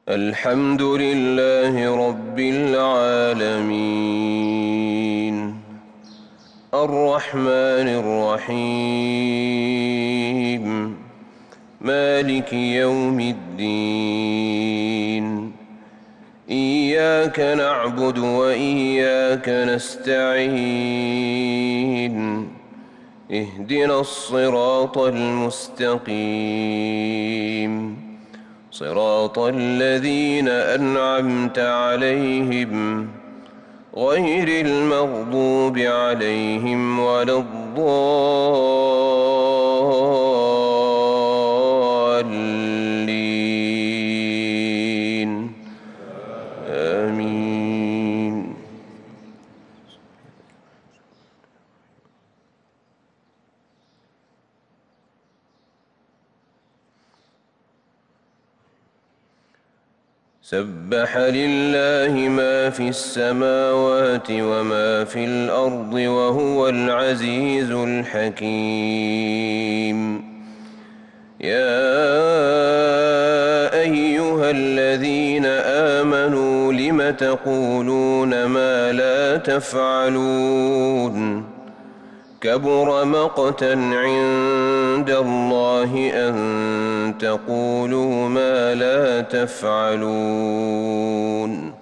الحمد لله رب العالمين الرحمن الرحيم مالك يوم الدين إياك نعبد وإياك نستعين اهدنا الصراط المستقيم صراط الذين أنعمت عليهم غير المغضوب عليهم ولا الضالين آمين. سبح لله ما في السماوات وما في الأرض وهو العزيز الحكيم. يا أيها الذين آمنوا لم تقولون ما لا تفعلون كبر مقتا عند الله أن تقولوا ما لا تفعلون.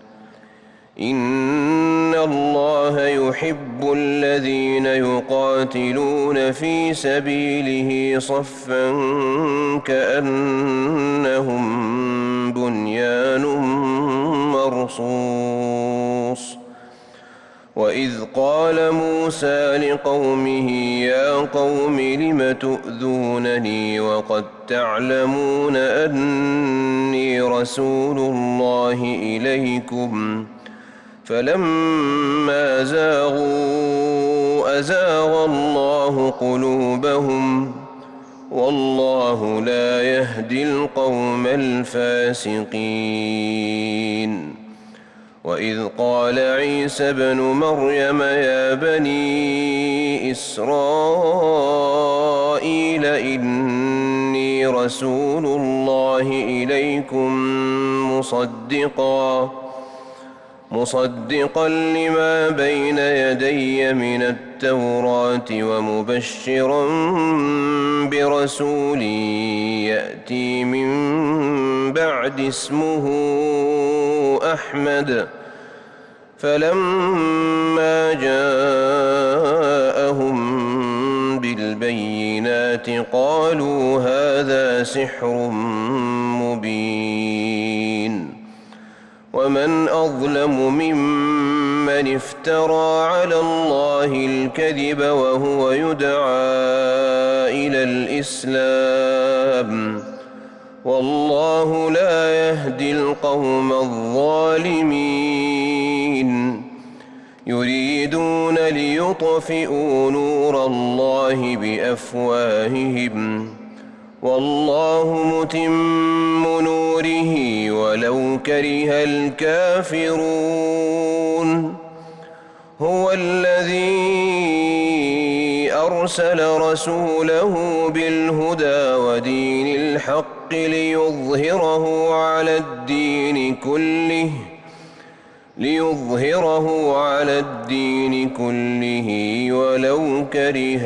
إن الله يحب الذين يقاتلون في سبيله صفا كأنهم بنيان مرصوص. وإذ قال موسى لقومه يا قوم لم تؤذونني وقد تعلمون أني رسول الله إليكم فلما زاغوا أزاغ الله قلوبهم والله لا يهدي القوم الفاسقين. وإذ قال عيسى ابن مريم يا بني إسرائيل إني رسول الله إليكم مصدقا لما بين يدي من التوراة ومبشرا برسول يأتي من بعد اسمه أحمد. فلما جاءهم بالبينات قالوا هذا سحر مبين. ومن أظلم ممن افترى على الله الكذب وهو يدعى إلى الإسلام والله لا يهدي القوم الظالمين. يريدون ليطفئوا نور الله بأفواههم والله متم نوره ولو كره الكافرون. هو الذي أرسل رسوله بالهدى ودين الحق ليظهره على الدين كله ولو كره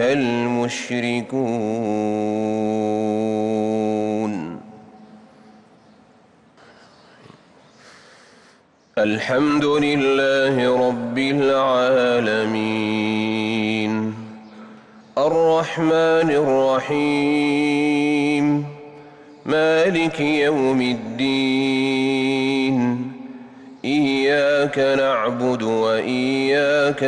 المشركون. الحمد لله رب العالمين الرحمن الرحيم مالك يوم الدين إياك نعبد وإياك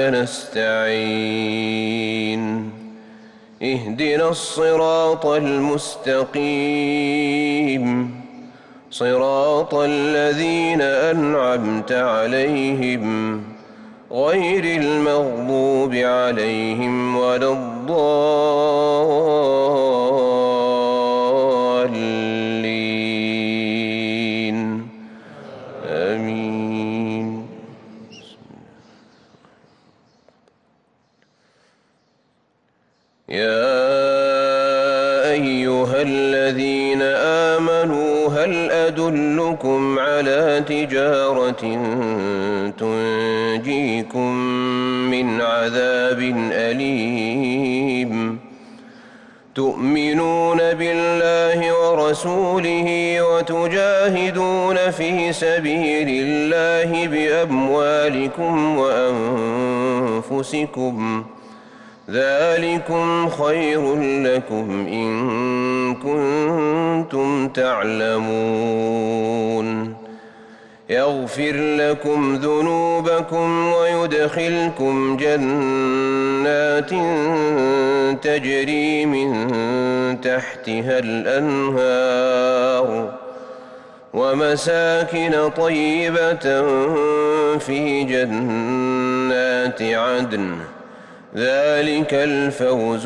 نستعين اهدنا الصراط المستقيم صراط الذين أنعمت عليهم غير المغضوب عليهم ولا الضالين آمين. يا أيها الذين آمنوا هل أدلكم على تجارة تنجيكم من عذاب أليم تؤمنون بالله ورسوله وتجاهدون في سبيل الله بأموالكم وأنفسكم ذلكم خير لكم إن كنتم تعلمون يغفر لكم ذنوبكم ويدخلكم جنات تجري من تحتها الأنهار ومساكن طيبة في جنات عدن ذلك الفوز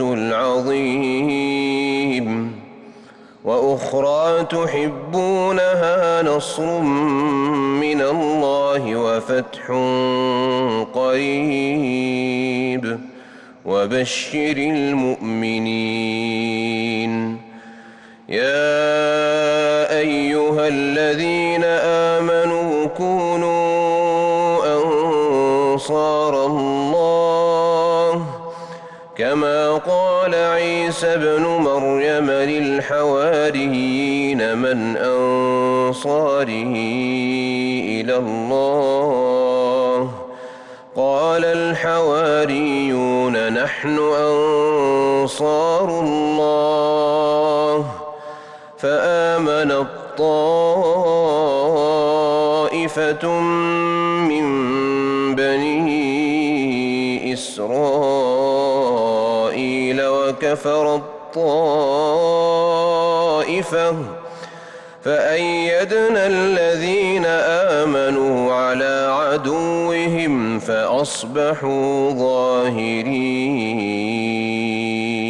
العظيم وأخرى تحبونها نصر من الله وفتح قريب وبشر المؤمنين يا أيها الذين آمنوا كونوا أنصار الله كما قال عيسى ابن مريم للحواريين من أنصاره إلى الله قال الحواريون نحن أنصار الله فآمنت طائفة من بني إسرائيل وكفرت طائفة فأيدنا الذين آمنوا على عدوهم فأصبحوا ظاهرين